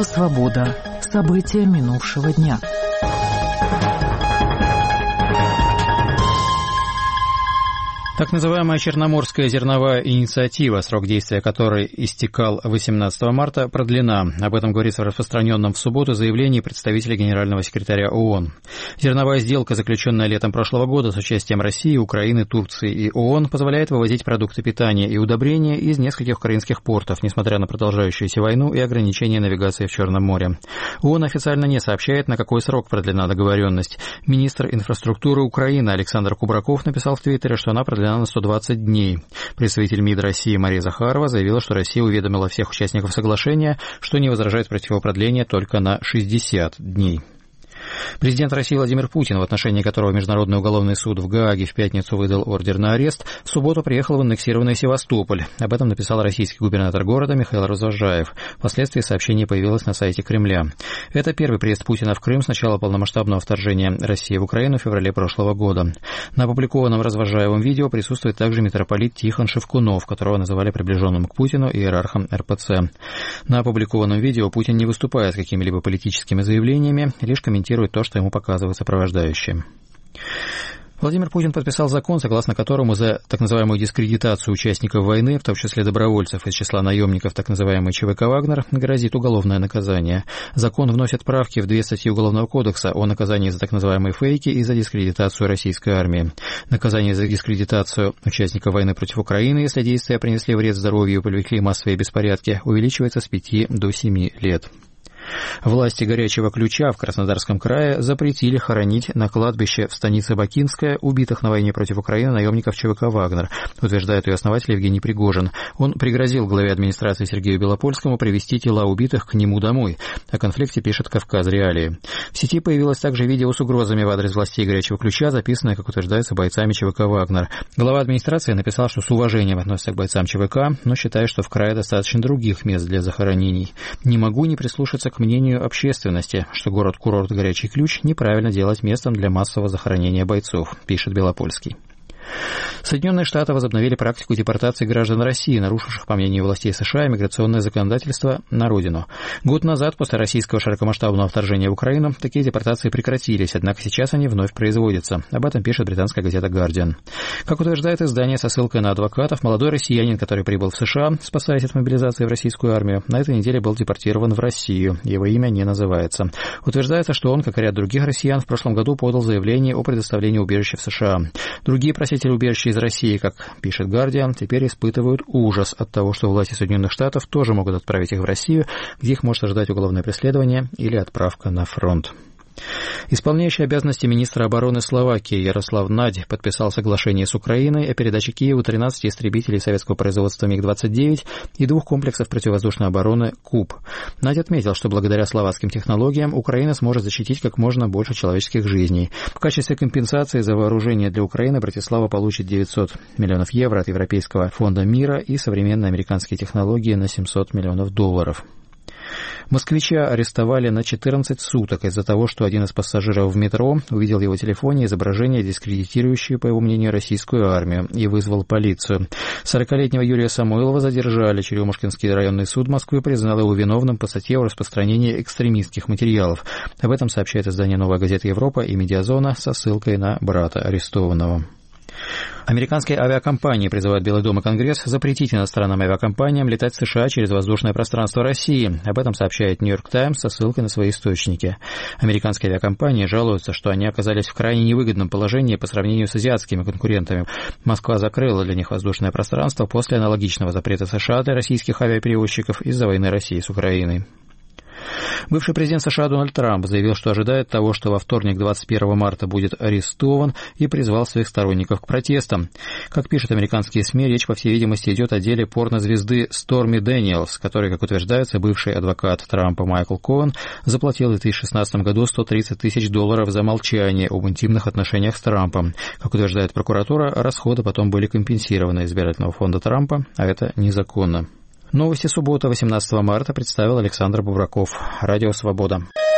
Радио «Свобода». События минувшего дня. Так называемая Черноморская зерновая инициатива, срок действия которой истекал 18 марта, продлена. Об этом говорится в распространенном в субботу заявлении представителя генерального секретаря ООН. Зерновая сделка, заключенная летом прошлого года с участием России, Украины, Турции и ООН, позволяет вывозить продукты питания и удобрения из нескольких украинских портов, несмотря на продолжающуюся войну и ограничения навигации в Черном море. ООН официально не сообщает, на какой срок продлена договоренность. Министр инфраструктуры Украины Александр Кубраков написал в Твиттере, что она продлена на 120 дней. Представитель МИД России Мария Захарова заявила, что Россия уведомила всех участников соглашения, что не возражает против его продления только на 60 дней. Президент России Владимир Путин, в отношении которого Международный уголовный суд в Гааге в пятницу выдал ордер на арест, в субботу приехал в аннексированный Севастополь. Об этом написал российский губернатор города Михаил Развозжаев. Впоследствии сообщение появилось на сайте Кремля. Это первый приезд Путина в Крым с начала полномасштабного вторжения России в Украину в феврале прошлого года. На опубликованном Развозжаевым видео присутствует также митрополит Тихон Шевкунов, которого называли приближенным к Путину и иерархом РПЦ. На опубликованном видео Путин не выступает с какими-либо политическими заявлениями, лишь комментирует то, что ему показывают сопровождающие. Владимир Путин подписал закон, согласно которому за так называемую дискредитацию участников войны, в том числе добровольцев из числа наемников так называемой ЧВК «Вагнер», грозит уголовное наказание. Закон вносит правки в 2 статьи Уголовного кодекса о наказании за так называемые фейки и за дискредитацию российской армии. Наказание за дискредитацию участников войны против Украины, если действия принесли вред здоровью и привлекли массовые беспорядки, увеличивается с 5 до 7 лет. Власти Горячего Ключа в Краснодарском крае запретили хоронить на кладбище в станице Бакинская убитых на войне против Украины наемников ЧВК «Вагнер», утверждает ее основатель Евгений Пригожин. Он пригрозил главе администрации Сергею Белопольскому привезти тела убитых к нему домой. О конфликте пишет «Кавказ Реалии». В сети появилось также видео с угрозами в адрес властей Горячего Ключа, записанное, как утверждается, бойцами ЧВК «Вагнер». Глава администрации написал, что с уважением относится к бойцам ЧВК, но считает, что в крае достаточно других мест для захоронений. «Не могу не прислушаться к мнению общественности, что город-курорт Горячий Ключ неправильно делать местом для массового захоронения бойцов», пишет Белопольский. Соединенные Штаты возобновили практику депортации граждан России, нарушивших, по мнению властей США, миграционное законодательство на родину. Год назад, после российского широкомасштабного вторжения в Украину, такие депортации прекратились, однако сейчас они вновь производятся. Об этом пишет британская газета «Гардиан». Как утверждает издание со ссылкой на адвокатов, молодой россиянин, который прибыл в США, спасаясь от мобилизации в российскую армию, на этой неделе был депортирован в Россию. Его имя не называется. Утверждается, что он, как и ряд других россиян, в прошлом году подал заявление о предоставлении убежища в США. Другие просители убежища из России, как пишет «Гардиан», теперь испытывают ужас от того, что власти Соединенных Штатов тоже могут отправить их в Россию, где их может ожидать уголовное преследование или отправка на фронт. Исполняющий обязанности министра обороны Словакии Ярослав Надь подписал соглашение с Украиной о передаче Киеву 13 истребителей советского производства МиГ-29 и 2 комплексов противовоздушной обороны «Куб». Надь отметил, что благодаря словацким технологиям Украина сможет защитить как можно больше человеческих жизней. В качестве компенсации за вооружение для Украины Братислава получит 900 миллионов евро от Европейского фонда мира и современные американские технологии на $700 миллионов. Москвича арестовали на 14 суток из-за того, что один из пассажиров в метро увидел в его телефоне изображение, дискредитирующее, по его мнению, российскую армию, и вызвал полицию. 40-летнего Юрия Самойлова задержали. Черемушкинский районный суд Москвы признал его виновным по статье о распространении экстремистских материалов. Об этом сообщает издание «Новая газета Европа» и «Медиазона» со ссылкой на брата арестованного. Американские авиакомпании призывают Белый дом и Конгресс запретить иностранным авиакомпаниям летать в США через воздушное пространство России. Об этом сообщает «Нью-Йорк Таймс» со ссылкой на свои источники. Американские авиакомпании жалуются, что они оказались в крайне невыгодном положении по сравнению с азиатскими конкурентами. Москва закрыла для них воздушное пространство после аналогичного запрета США для российских авиаперевозчиков из-за войны России с Украиной. Бывший президент США Дональд Трамп заявил, что ожидает того, что во вторник, 21 марта, будет арестован, и призвал своих сторонников к протестам. Как пишут американские СМИ, речь, по всей видимости, идет о деле порнозвезды Сторми Дэниелс, которой, как утверждается, бывший адвокат Трампа Майкл Коэн заплатил в 2016 году $130 тысяч за молчание об интимных отношениях с Трампом. Как утверждает прокуратура, расходы потом были компенсированы из избирательного фонда Трампа, а это незаконно. Новости субботы, 18 марта, представил Александр Бубраков. Радио «Свобода».